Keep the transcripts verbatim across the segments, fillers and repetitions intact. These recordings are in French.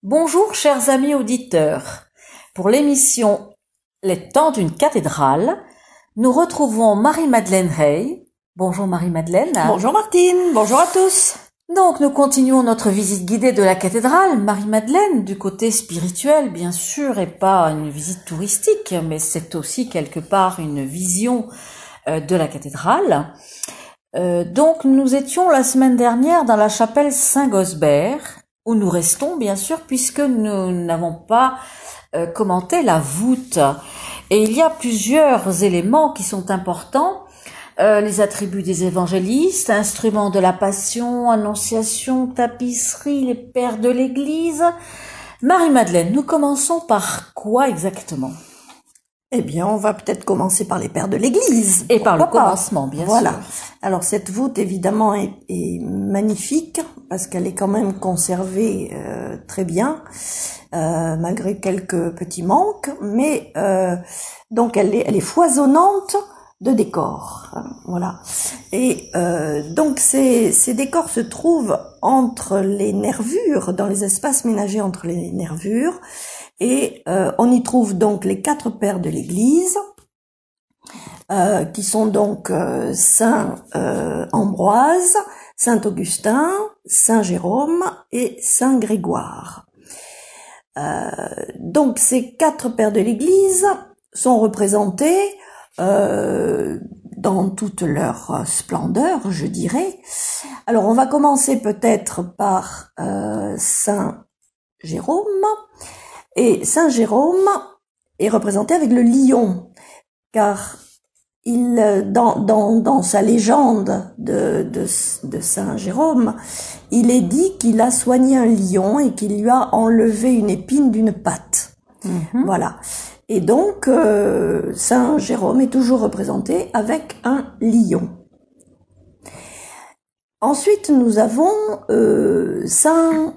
Bonjour chers amis auditeurs. Pour l'émission Les temps d'une cathédrale, nous retrouvons Marie-Madeleine Rey. Bonjour Marie-Madeleine. Bonjour Martine, bonjour à tous. Donc nous continuons notre visite guidée de la cathédrale. Marie-Madeleine, du côté spirituel bien sûr, et pas une visite touristique, mais c'est aussi quelque part une vision euh, de la cathédrale. Euh, donc nous étions la semaine dernière dans la chapelle Saint-Gosbert, où nous restons bien sûr puisque nous n'avons pas euh, commenté la voûte. Et il y a plusieurs éléments qui sont importants. Euh, les attributs des évangélistes, instruments de la passion, annonciation, tapisserie, les pères de l'église. Marie-Madeleine, nous commençons par quoi exactement? Eh bien, on va peut-être commencer par les pères de l'église. Et par le Pourquoi pas commencement, bien Voilà. sûr. Alors, cette voûte, évidemment, est, est magnifique parce qu'elle est quand même conservée euh, très bien, euh, malgré quelques petits manques. Mais, euh, donc, elle est, elle est foisonnante de décors. Hein, voilà. Et euh, donc, ces, ces décors se trouvent entre les nervures, dans les espaces ménagers entre les nervures. Et euh, on y trouve donc les quatre pères de l'Église, euh, qui sont donc euh, Saint euh, Ambroise, Saint Augustin, Saint Jérôme et Saint Grégoire. Euh, donc ces quatre pères de l'Église sont représentés euh, dans toute leur splendeur, je dirais. Alors on va commencer peut-être par euh, Saint Jérôme. Et Saint Jérôme est représenté avec le lion, car il, dans, dans, dans sa légende de, de, de Saint Jérôme, il est dit qu'il a soigné un lion et qu'il lui a enlevé une épine d'une patte. Mm-hmm. Voilà. Et donc, euh, Saint Jérôme est toujours représenté avec un lion. Ensuite, nous avons euh, Saint,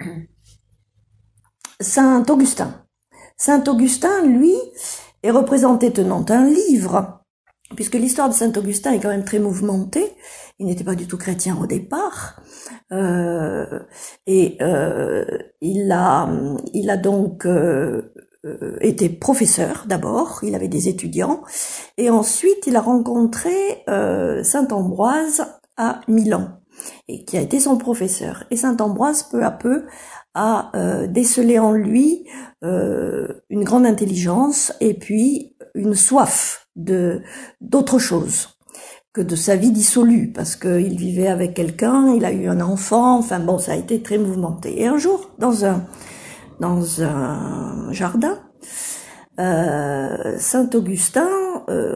Saint Augustin. Saint Augustin, lui, est représenté tenant un livre, puisque l'histoire de Saint Augustin est quand même très mouvementée. Il n'était pas du tout chrétien au départ, euh, et euh, il a, il a donc euh, été professeur d'abord. Il avait des étudiants, et ensuite il a rencontré euh, Saint Ambroise à Milan, et qui a été son professeur. Et Saint Ambroise, peu à peu, a euh, décelé en lui euh, une grande intelligence et puis une soif de d'autre chose que de sa vie dissolue, parce qu'il vivait avec quelqu'un, il a eu un enfant, enfin bon, ça a été très mouvementé. Et un jour, dans un dans un jardin, euh, Saint Augustin, euh,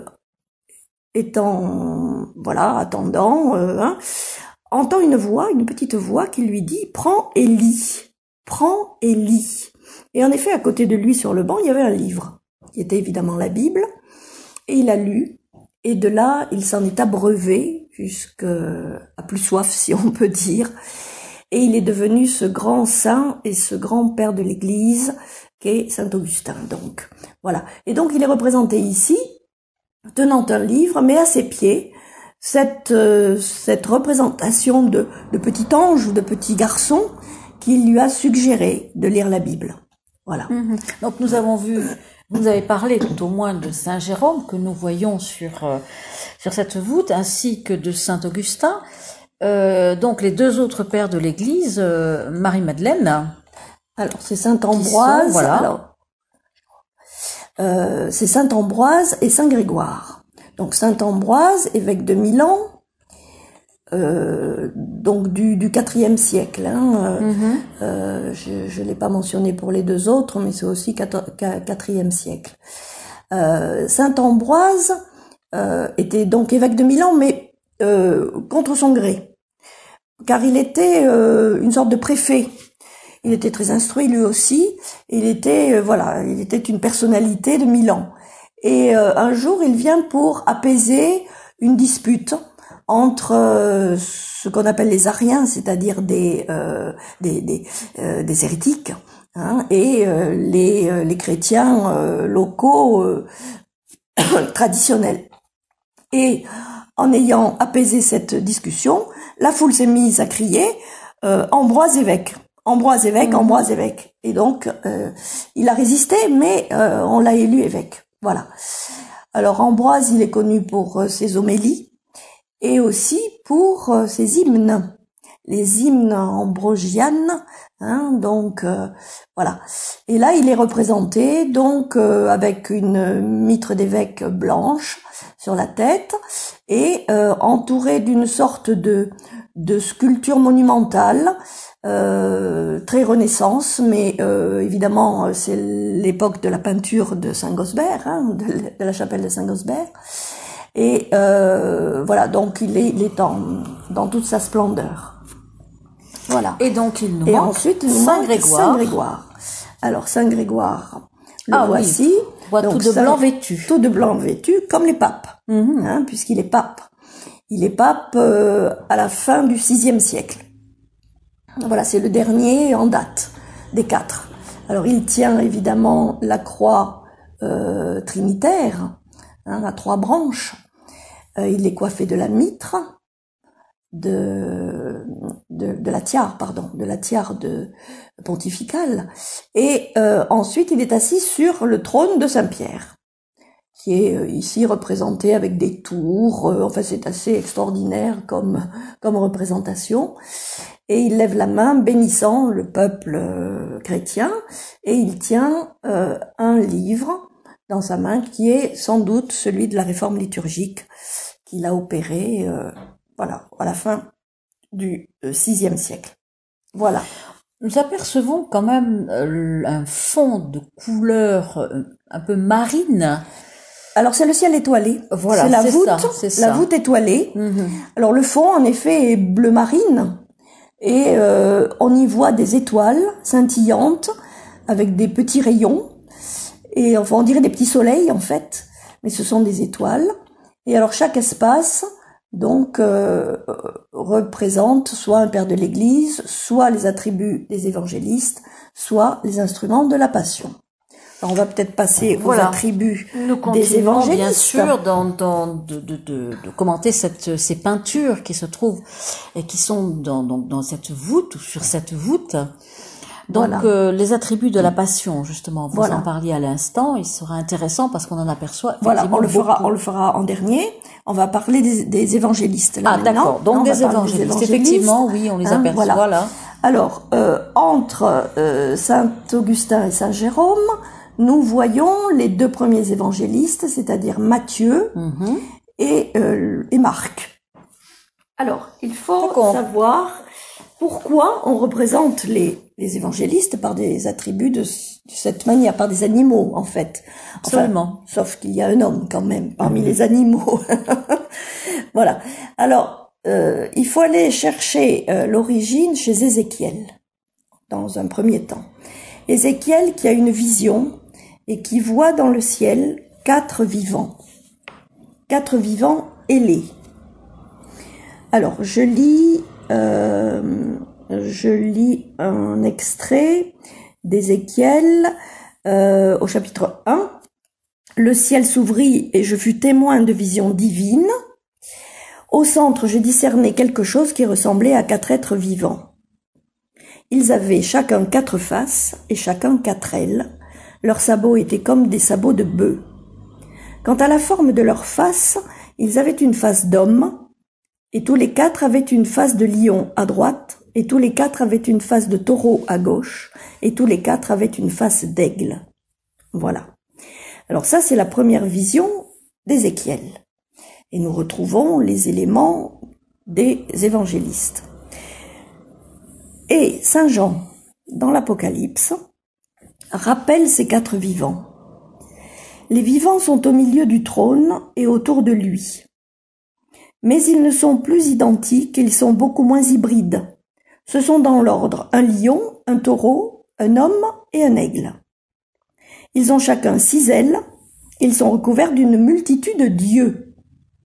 étant voilà attendant, euh, hein, entend une voix, une petite voix qui lui dit « Prends et lis, prends et lis ». Et en effet, à côté de lui, sur le banc, il y avait un livre, qui était évidemment la Bible, et il a lu, et de là, il s'en est abreuvé, jusqu'à plus soif, si on peut dire, et il est devenu ce grand saint et ce grand père de l'Église, qu'est Saint Augustin, donc. Voilà. Et donc, il est représenté ici, tenant un livre, mais à ses pieds, cette, euh, cette représentation de, de petit ange ou de petit garçon qui lui a suggéré de lire la Bible. Voilà. Mmh. Donc nous avons vu, vous avez parlé tout au moins de Saint Jérôme que nous voyons sur euh, sur cette voûte, ainsi que de Saint Augustin. Euh, donc les deux autres pères de l'Église, euh, Marie-Madeleine. Alors c'est Saint Ambroise. Sont, voilà. Alors euh, c'est Saint Ambroise et Saint Grégoire. Donc Saint Ambroise, évêque de Milan. Euh, donc du, du quatrième siècle. Hein. Mm-hmm. Euh, je ne l'ai pas mentionné pour les deux autres, mais c'est aussi quatrième siècle. Euh, Saint Ambroise euh, était donc évêque de Milan, mais euh, contre son gré, car il était euh, une sorte de préfet. Il était très instruit lui aussi. Il était euh, voilà, il était une personnalité de Milan. Et euh, un jour, il vient pour apaiser une dispute entre euh, ce qu'on appelle les ariens, c'est-à-dire des euh, des des, euh, des hérétiques, hein, et euh, les euh, les chrétiens euh, locaux euh, traditionnels. Et en ayant apaisé cette discussion, la foule s'est mise à crier euh, Ambroise évêque, Ambroise évêque, Mmh. Ambroise évêque. Et donc, euh, il a résisté, mais euh, on l'a élu évêque. Voilà. Alors, Ambroise, il est connu pour euh, ses homélies et aussi pour euh, ses hymnes. Les hymnes ambrosianes, hein, donc euh, voilà. Et là, il est représenté donc euh, avec une mitre d'évêque blanche sur la tête et euh, entouré d'une sorte de de sculpture monumentale, euh, très Renaissance, mais euh, évidemment c'est l'époque de la peinture de Saint-Gosbert, hein, de, de la chapelle de Saint-Gosbert. Et euh, voilà, donc il est, il est dans, dans toute sa splendeur. Voilà. Et donc il nous Et manque ensuite, il nous Saint manque Grégoire. Saint Grégoire. Alors Saint Grégoire, le Ah voici. oui, voit Donc, tout de Saint- blanc vêtu. Tout de blanc vêtu, comme les papes, Mhm. hein, puisqu'il est pape. Il est pape euh, à la fin du sixième siècle. Voilà, c'est le dernier en date des quatre. Alors il tient évidemment la croix euh, trinitaire, hein, à trois branches. Euh, il est coiffé de la mitre, de, de, de la tiare, pardon, de la tiare de pontificale. Et euh, ensuite, il est assis sur le trône de Saint-Pierre, qui est euh, ici représenté avec des tours. Euh, enfin, c'est assez extraordinaire comme, comme représentation. Et il lève la main bénissant le peuple euh, chrétien, et il tient euh, un livre dans sa main qui est sans doute celui de la réforme liturgique qu'il a opéré euh, voilà, à la fin du euh, sixième siècle. Voilà. Nous apercevons quand même euh, un fond de couleur euh, un peu marine. Alors c'est le ciel étoilé. Voilà, c'est la c'est voûte, ça, c'est ça. la voûte étoilée. Mhm. Alors le fond en effet est bleu marine et euh, on y voit des étoiles scintillantes avec des petits rayons et enfin on dirait des petits soleils en fait, mais ce sont des étoiles. Et alors chaque espace donc euh, représente soit un père de l'Église, soit les attributs des évangélistes, soit les instruments de la Passion. Alors on va peut-être passer Voilà. aux attributs Nous des continuons évangélistes. bien sûr dans, dans, de, de, de, de commenter cette, ces peintures qui se trouvent et qui sont dans, dans, dans cette voûte ou sur cette voûte. Donc Voilà. euh, les attributs de la Passion, justement, vous Voilà. en parliez à l'instant, il sera intéressant parce qu'on en aperçoit Voilà, effectivement on le fera, beaucoup. on le fera en dernier. On va parler des, des évangélistes. Là, Ah maintenant. d'accord, donc On va des parler évangélistes. des évangélistes. Effectivement, oui, on les Hein, aperçoit voilà. là. Alors, euh, entre euh, Saint Augustin et Saint Jérôme, nous voyons les deux premiers évangélistes, c'est-à-dire Matthieu Mhm. et, euh, et Marc. Alors, il faut D'accord. savoir pourquoi on représente les, les évangélistes par des attributs de, de cette manière, par des animaux, en fait. Enfin, Absolument. sauf qu'il y a un homme, quand même, parmi les animaux. Voilà. Alors, euh, il faut aller chercher euh, l'origine chez Ézéchiel, dans un premier temps. Ézéchiel qui a une vision et qui voit dans le ciel quatre vivants. Quatre vivants ailés. Alors, je lis, euh, je lis un extrait d'Ézéchiel euh, au chapitre un. Le ciel s'ouvrit et je fus témoin de visions divines. Au centre, je discernais quelque chose qui ressemblait à quatre êtres vivants. Ils avaient chacun quatre faces et chacun quatre ailes. Leurs sabots étaient comme des sabots de bœuf. Quant à la forme de leurs faces, ils avaient une face d'homme, et tous les quatre avaient une face de lion à droite, et tous les quatre avaient une face de taureau à gauche, et tous les quatre avaient une face d'aigle. Voilà. Alors ça, c'est la première vision d'Ézéchiel. Et nous retrouvons les éléments des évangélistes. Et Saint Jean, dans l'Apocalypse, rappelle ces quatre vivants. Les vivants sont au milieu du trône et autour de lui. Mais ils ne sont plus identiques, ils sont beaucoup moins hybrides. Ce sont dans l'ordre un lion, un taureau, un homme et un aigle. Ils ont chacun six ailes, ils sont recouverts d'une multitude de dieux.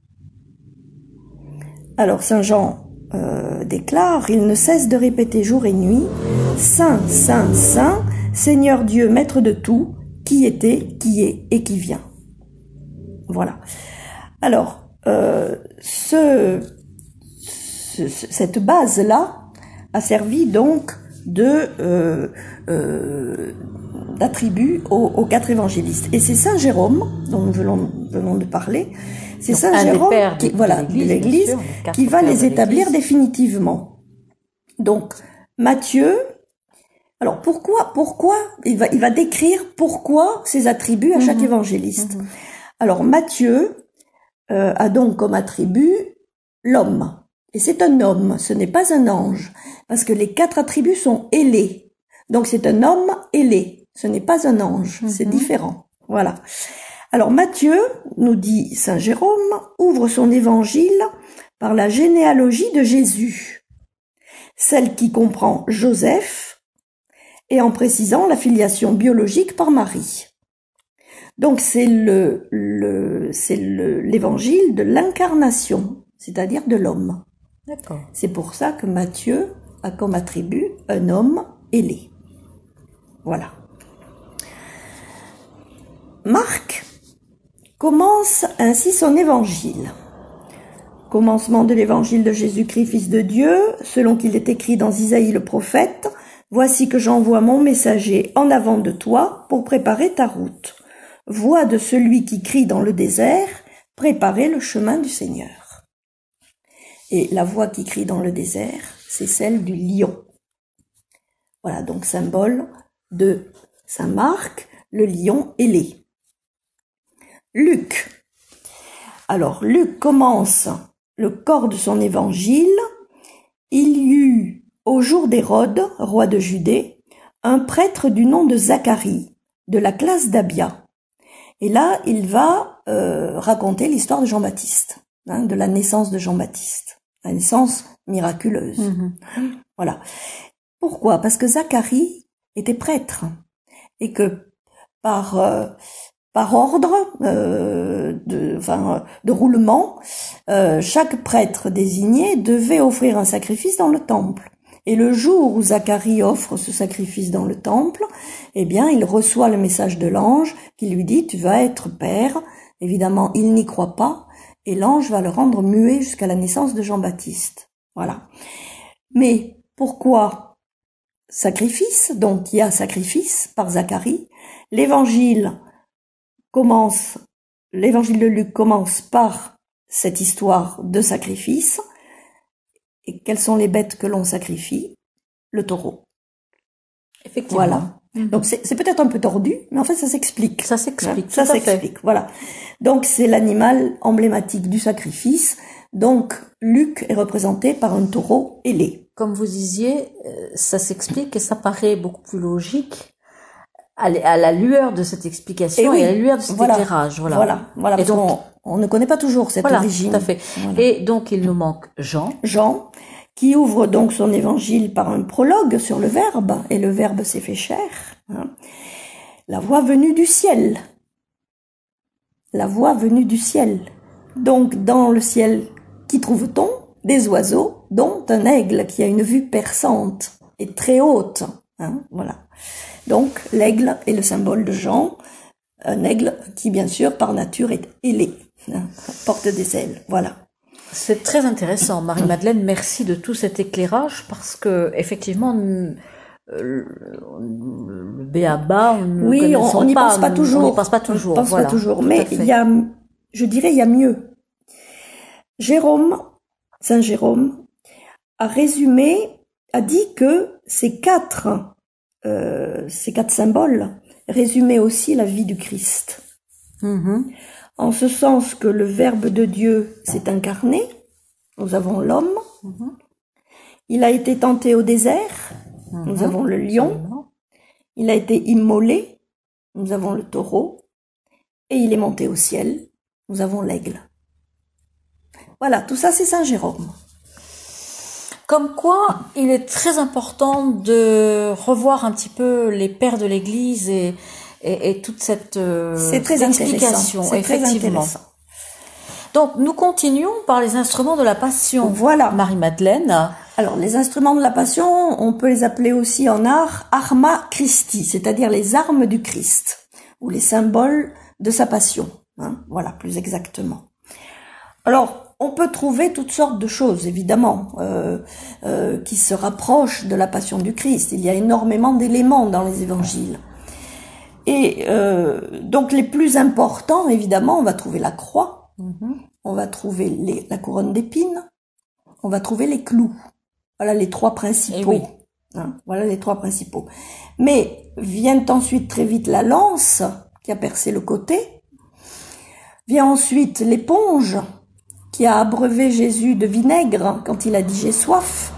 Alors Saint Jean euh, déclare, il ne cesse de répéter jour et nuit, Saint, Saint, Saint, Seigneur Dieu, Maître de tout, qui était, qui est et qui vient. Voilà. Alors, euh, ce, ce, cette base-là a servi donc de euh, euh, d'attributs aux, aux quatre évangélistes. Et c'est Saint Jérôme, dont nous venons, venons de parler, c'est Saint Jérôme qui, voilà, de l'Église, qui va les établir définitivement. Donc, Matthieu, alors pourquoi, pourquoi, il va, il va décrire pourquoi ces attributs à chaque mmh. évangéliste. Mmh. Alors, Matthieu euh, a donc comme attribut l'homme. Et c'est un homme, ce n'est pas un ange, parce que les quatre attributs sont ailés. Donc c'est un homme ailé, ce n'est pas un ange, mmh. c'est différent. Voilà. Alors Matthieu, nous dit Saint Jérôme, ouvre son évangile par la généalogie de Jésus, celle qui comprend Joseph, et en précisant la filiation biologique par Marie. Donc c'est le, le, c'est le, l'évangile de l'incarnation, c'est-à-dire de l'homme. D'accord. C'est pour ça que Matthieu a comme attribut un homme ailé. Voilà. Marc commence ainsi son évangile. Commencement de l'évangile de Jésus-Christ, Fils de Dieu, selon qu'il est écrit dans Isaïe le prophète, « Voici que j'envoie mon messager en avant de toi pour préparer ta route. Voix de celui qui crie dans le désert, préparez le chemin du Seigneur. » Et la voix qui crie dans le désert, c'est celle du lion. Voilà, donc symbole de Saint Marc, le lion ailé. Luc. Alors, Luc commence le corps de son évangile. Il y eut, au jour d'Hérode, roi de Judée, un prêtre du nom de Zacharie, de la classe d'Abia. Et là, il va euh, raconter l'histoire de Jean-Baptiste, hein, de la naissance de Jean-Baptiste, la naissance miraculeuse. Mmh. Voilà. Pourquoi ? Parce que Zacharie était prêtre et que par euh, par ordre euh, de enfin de roulement, euh, chaque prêtre désigné devait offrir un sacrifice dans le temple. Et le jour où Zacharie offre ce sacrifice dans le temple, eh bien, il reçoit le message de l'ange qui lui dit « Tu vas être père ». Évidemment, il n'y croit pas et l'ange va le rendre muet jusqu'à la naissance de Jean-Baptiste. Voilà. Mais pourquoi sacrifice? Donc, il y a sacrifice par Zacharie. L'évangile commence, l'évangile de Luc commence par cette histoire de sacrifice. Et quelles sont les bêtes que l'on sacrifie? Le taureau. Effectivement. Voilà. Mm-hmm. Donc c'est, c'est peut-être un peu tordu, mais en fait ça s'explique. Ça s'explique. Hein, ça s'explique. Fait. Voilà. Donc c'est l'animal emblématique du sacrifice. Donc Luc est représenté par un taureau ailé. Comme vous disiez, ça s'explique et ça paraît beaucoup plus logique à la lueur de cette explication et, oui, et à la lueur de cet voilà, éclairage. Voilà. Voilà. Voilà. Et donc on, on ne connaît pas toujours cette voilà, origine. Tout à fait. Voilà. Et donc il nous manque Jean. Jean. Qui ouvre donc son évangile par un prologue sur le Verbe, et le Verbe s'est fait chair. Hein. La voix venue du ciel. La voix venue du ciel. Donc, dans le ciel, qui trouve-t-on? Des oiseaux, dont un aigle qui a une vue perçante et très haute. Hein, voilà. Donc, l'aigle est le symbole de Jean, un aigle qui, bien sûr, par nature est ailé, hein, porte des ailes. Voilà. C'est très intéressant, Marie-Madeleine. Merci de tout cet éclairage parce que effectivement, euh, le b.a.-ba, on ne oui, on n'y pense pas toujours. On n'y pense pas toujours. On pense voilà, pas toujours. Mais il y a, je dirais, il y a mieux. Jérôme, Saint Jérôme, a résumé, a dit que ces quatre, euh, ces quatre symboles résumaient aussi la vie du Christ. Mm-hmm. En ce sens que le Verbe de Dieu s'est incarné, nous avons l'homme, mmh. il a été tenté au désert, mmh. nous avons le lion, il a été immolé, nous avons le taureau, et il est monté au ciel, nous avons l'aigle. Voilà, tout ça c'est Saint Jérôme. Comme quoi, il est très important de revoir un petit peu les pères de l'Église et Et, et toute cette euh, c'est très explication, c'est effectivement. Très Donc, nous continuons par les instruments de la Passion. Voilà. Marie-Madeleine. Alors, les instruments de la Passion, on peut les appeler aussi en art arma Christi, c'est-à-dire les armes du Christ, ou les symboles de sa Passion. Hein, voilà, plus exactement. Alors, on peut trouver toutes sortes de choses, évidemment, euh, euh, qui se rapprochent de la passion du Christ. Il y a énormément d'éléments dans les évangiles. Et euh, donc les plus importants, évidemment, on va trouver la croix, mm-hmm. on va trouver les, la couronne d'épines, on va trouver les clous. Voilà les trois principaux. Oui. Hein, voilà les trois principaux. Mais vient ensuite très vite la lance qui a percé le côté. Vient ensuite l'éponge qui a abreuvé Jésus de vinaigre quand il a dit j'ai soif.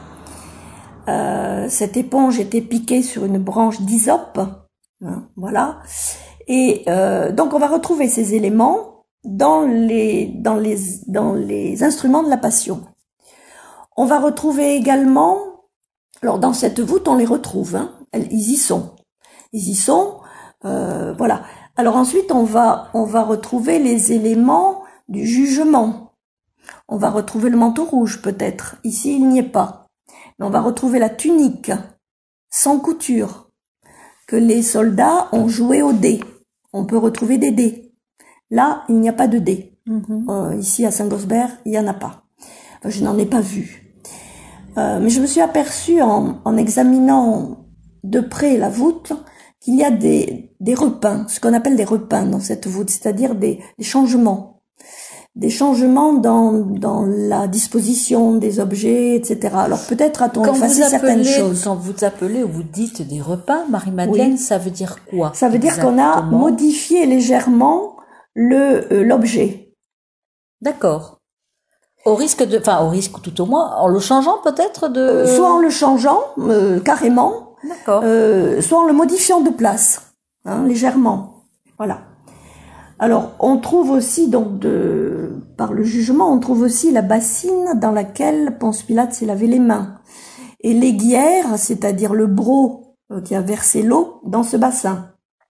Euh, cette éponge était piquée sur une branche d'hysope. Hein, voilà. Et euh, donc on va retrouver ces éléments dans les dans les dans les instruments de la Passion. On va retrouver également, alors dans cette voûte on les retrouve, hein, ils y sont, ils y sont, euh, voilà. Alors ensuite on va on va retrouver les éléments du jugement. On va retrouver le manteau rouge peut-être. Ici il n'y est pas, mais on va retrouver la tunique sans couture que les soldats ont joué au dé. On peut retrouver des dés. Là il n'y a pas de dés. Mm-hmm. Euh, ici à Saint-Gosbert il y en a pas. Enfin, je n'en ai pas vu. Euh, mais je me suis aperçue en, en examinant de près la voûte qu'il y a des, des repeints, ce qu'on appelle des repeints dans cette voûte, c'est-à-dire des, des changements, des changements dans, dans la disposition des objets, et cetera. Alors peut-être a-t-on effacé certaines choses. Quand vous appelez ou vous dites des repeints, Marie-Madeleine, oui. Ça veut dire quoi? Ça veut exactement dire qu'on a modifié légèrement le euh, l'objet. D'accord. Au risque de, enfin au risque tout au moins, en le changeant peut-être de. Euh, soit en le changeant euh, carrément. D'accord. Euh, soit en le modifiant de place, hein, légèrement. Voilà. Alors on trouve aussi donc de par le jugement, on trouve aussi la bassine dans laquelle Ponce Pilate s'est lavé les mains et l'aiguière, c'est-à-dire le broc euh, qui a versé l'eau dans ce bassin.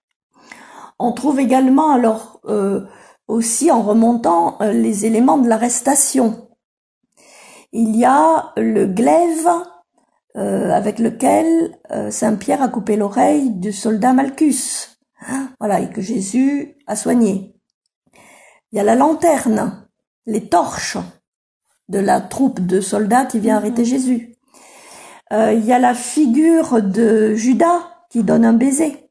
On trouve également alors euh, aussi en remontant euh, les éléments de l'arrestation. Il y a le glaive euh, avec lequel euh, Saint Pierre a coupé l'oreille du soldat Malchus, voilà, et que Jésus a soigné. Il y a la lanterne, les torches de la troupe de soldats qui vient arrêter Jésus. Euh, il y a la figure de Judas qui donne un baiser.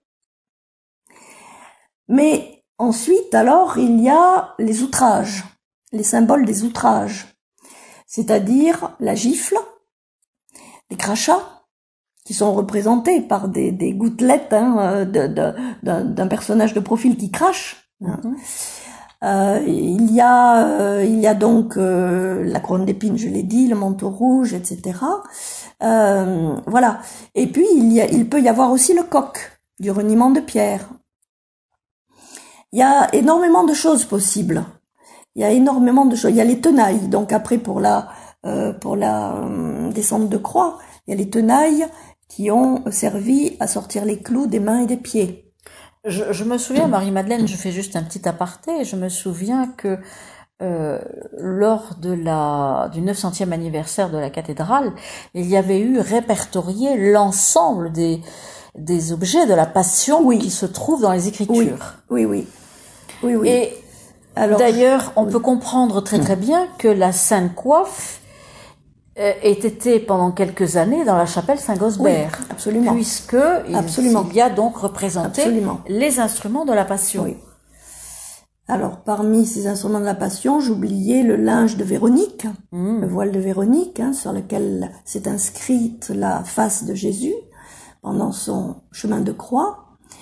Mais ensuite, alors, il y a les outrages, les symboles des outrages. C'est-à-dire la gifle, les crachats, qui sont représentés par des, des gouttelettes hein, de, de, d'un, d'un personnage de profil qui crache. Hein. Mm-hmm. Euh, il y a, euh, il y a donc euh, la couronne d'épines, je l'ai dit, le manteau rouge, et cetera. Euh, voilà. Et puis il, y a, il peut y avoir aussi le coq du reniement de Pierre. Il y a énormément de choses possibles. Il y a énormément de choses. Il y a les tenailles. Donc après, pour la euh, pour la euh, descente de croix, il y a les tenailles qui ont servi à sortir les clous des mains et des pieds. Je, je me souviens, Marie-Madeleine, je fais juste un petit aparté. Je me souviens que euh, lors de la du neuf centième anniversaire de la cathédrale, il y avait eu répertorié l'ensemble des des objets de la Passion oui. qui se trouvent dans les Écritures. Oui, oui, oui, oui. oui. Et alors, d'ailleurs, on oui. peut comprendre très très bien que la Sainte Coiffe euh, ait été pendant quelques années dans la chapelle Saint-Gosbert. Oui, absolument. Puisque absolument. il y a donc représenté absolument. les instruments de la Passion. Oui. Alors, parmi ces instruments de la Passion, j'oubliais le linge de Véronique, mmh. le voile de Véronique, hein, sur lequel s'est inscrite la face de Jésus pendant son chemin de croix.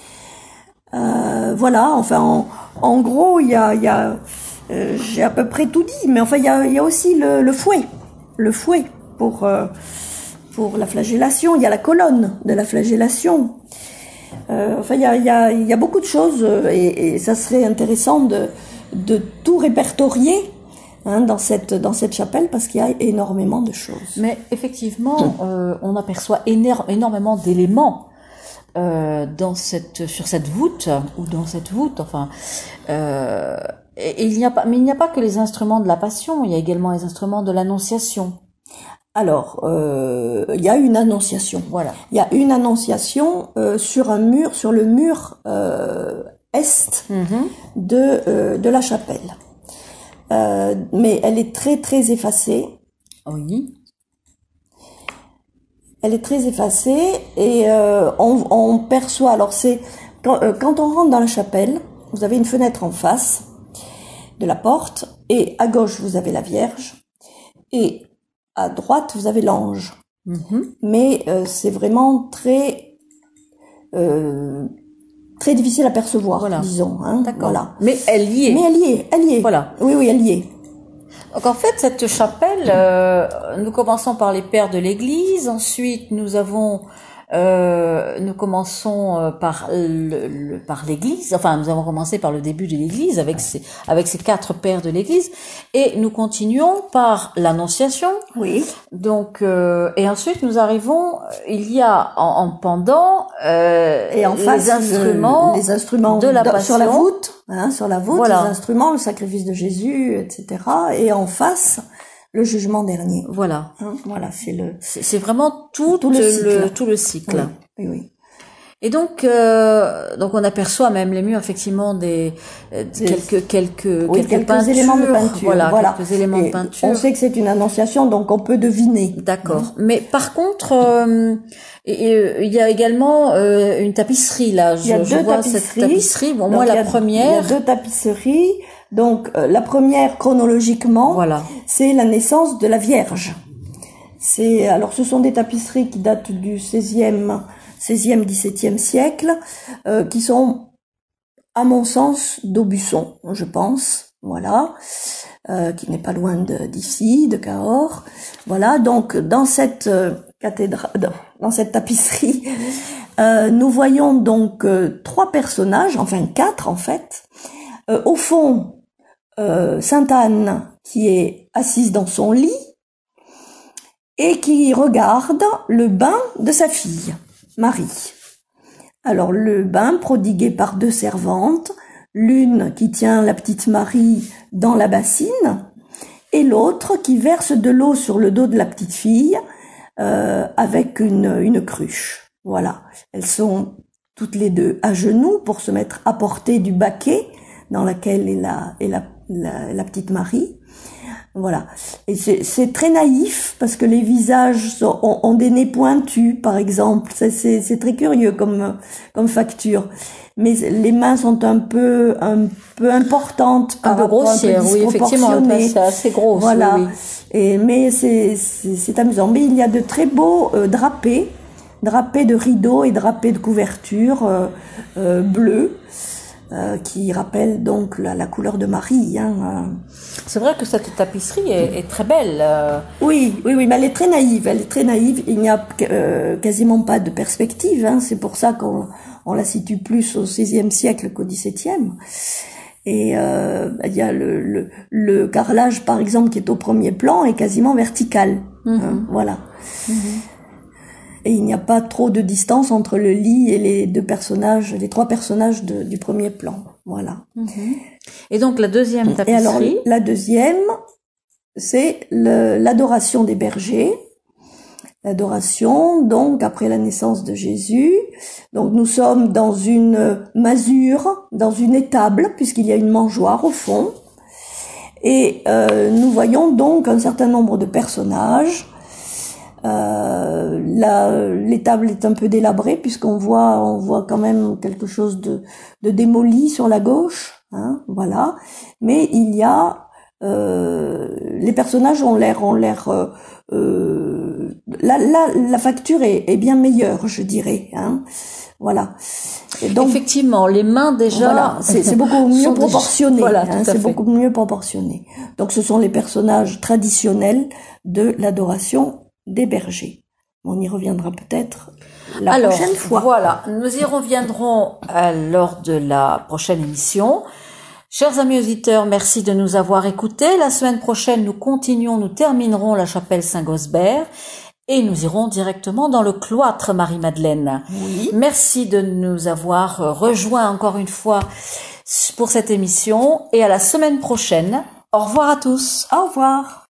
Euh, voilà, enfin, en, en gros, il y a, il y a, euh, j'ai à peu près tout dit, mais enfin, il y a, il y a aussi le, le fouet, le fouet pour euh, pour la flagellation. Il y a la colonne de la flagellation. Euh, enfin, il y a, il y a, il y a beaucoup de choses, et, et ça serait intéressant de de tout répertorier hein, dans cette dans cette chapelle parce qu'il y a énormément de choses. Mais effectivement, euh, on aperçoit éner- énormément d'éléments. Euh, dans cette sur cette voûte ou dans cette voûte enfin euh, et, et il n'y a pas mais il n'y a pas que les instruments de la Passion, il y a également les instruments de l'Annonciation. Alors euh, il y a une annonciation, voilà, il y a une annonciation euh, sur un mur, sur le mur euh, est mm-hmm. de euh, de la chapelle. euh, mais elle est très très effacée. Oui. Elle est très effacée et euh, on, on perçoit. Alors c'est quand, euh, quand on rentre dans la chapelle, vous avez une fenêtre en face de la porte et à gauche vous avez la Vierge et à droite vous avez l'ange. Mm-hmm. Mais euh, c'est vraiment très euh, très difficile à percevoir, Voilà. disons. Hein, D'accord. voilà. Mais elle y est. Mais elle y est, elle y est. Voilà. Oui, oui, elle y est. Donc en fait, cette chapelle, euh, nous commençons par les pères de l'Église, ensuite nous avons, euh, nous commençons euh, par le, le- par l'Église, enfin nous avons commencé par le début de l'Église avec ces avec ces quatre pères de l'Église, et nous continuons par l'Annonciation. Oui. Donc euh, et ensuite nous arrivons, il y a en, en pendant euh, Et en face, les instruments, le- les instruments de la dans- sur la Passion. voûte, hein, sur la voûte, Voilà. les instruments, le sacrifice de Jésus, et cetera. Et en face, le jugement dernier. Voilà. Hein, voilà, c'est le C'est c'est vraiment tout, Tout le cycle. le tout le cycle. oui, oui, oui. Et donc, euh, donc on aperçoit même les murs effectivement des, euh, Des- quelques quelques Oui, quelques, quelques peintures, éléments de peinture. voilà, Voilà. quelques éléments Et de peinture. on sait que c'est une annonciation, donc on peut deviner. D'accord. Mais par contre, euh, et- et, euh, il y a également euh, une tapisserie là. Je, Il y a je deux vois tapisseries. cette tapisserie. Bon, Donc, moi il y la a- première. Il y a deux tapisseries. Donc euh, la première chronologiquement, Voilà. c'est la naissance de la Vierge. C'est alors ce sont des tapisseries qui datent du seizième, seizième, dix-septième siècle, euh, qui sont, à mon sens, d'Aubusson, je pense. Voilà, euh, qui n'est pas loin de- d'ici, de Cahors. Voilà, donc dans cette euh, cathédrale, dans cette tapisserie, euh, nous voyons donc euh, trois personnages, enfin quatre en fait. Euh, au fond, euh, Sainte Anne qui est assise dans son lit et qui regarde le bain de sa fille, Marie. Alors le bain prodigué par deux servantes, l'une qui tient la petite Marie dans la bassine et l'autre qui verse de l'eau sur le dos de la petite fille euh, avec une, une cruche. Voilà, elles sont toutes les deux à genoux pour se mettre à portée du baquet dans laquelle est la, est la, la, la petite Marie. Voilà. Et c'est, c'est très naïf parce que les visages sont, ont, ont des nez pointus, par exemple. C'est, c'est, c'est très curieux comme, comme facture. Mais les mains sont un peu, un peu importantes, Un peu grossière, oui, effectivement, c'est assez gros. Voilà. Oui, oui. Et, mais c'est, c'est, c'est amusant. Mais il y a de très beaux euh, drapés, drapés de rideaux et drapés de couverture euh, euh, bleus. Euh, qui rappelle donc la, la couleur de Marie. Hein, euh. C'est vrai que cette tapisserie est, est très belle. euh. Oui, oui, oui, mais elle est très naïve. Elle est très naïve. Il n'y a euh, quasiment pas de perspective. Hein, c'est pour ça qu'on on la situe plus au seizième siècle qu'au dix-septième. Et euh, il y a le, le, le carrelage, par exemple, qui est au premier plan, est quasiment vertical. Mm-hmm. Hein, voilà. Mm-hmm. Et il n'y a pas trop de distance entre le lit et les deux personnages, les trois personnages de, du premier plan. Voilà. Mm-hmm. Et donc la deuxième tapisserie. Et alors la deuxième, c'est le, l'adoration des bergers. L'adoration, donc après la naissance de Jésus. Donc nous sommes dans une masure, dans une étable, puisqu'il y a une mangeoire au fond. Et euh, nous voyons donc un certain nombre de personnages. Euh, la, l'étable est un peu délabrée puisqu'on voit, on voit quand même quelque chose de, de démoli sur la gauche, hein, voilà. Mais il y a, euh, les personnages ont l'air, ont l'air, euh, euh, la, la, la facture est, est bien meilleure, je dirais, hein, voilà. Et donc, effectivement, les mains déjà, voilà, c'est, c'est beaucoup mieux proportionné, voilà, hein, c'est fait. beaucoup mieux proportionné. Donc, ce sont les personnages traditionnels de l'adoration des bergers. On y reviendra peut-être la Alors, prochaine fois. Voilà, nous y reviendrons à, lors de la prochaine émission. Chers amis auditeurs, merci de nous avoir écoutés. La semaine prochaine, nous continuons, nous terminerons la chapelle Saint-Gosbert et nous irons directement dans le cloître Marie-Madeleine. Oui. Merci de nous avoir rejoints encore une fois pour cette émission et à la semaine prochaine. Au revoir à tous. Au revoir.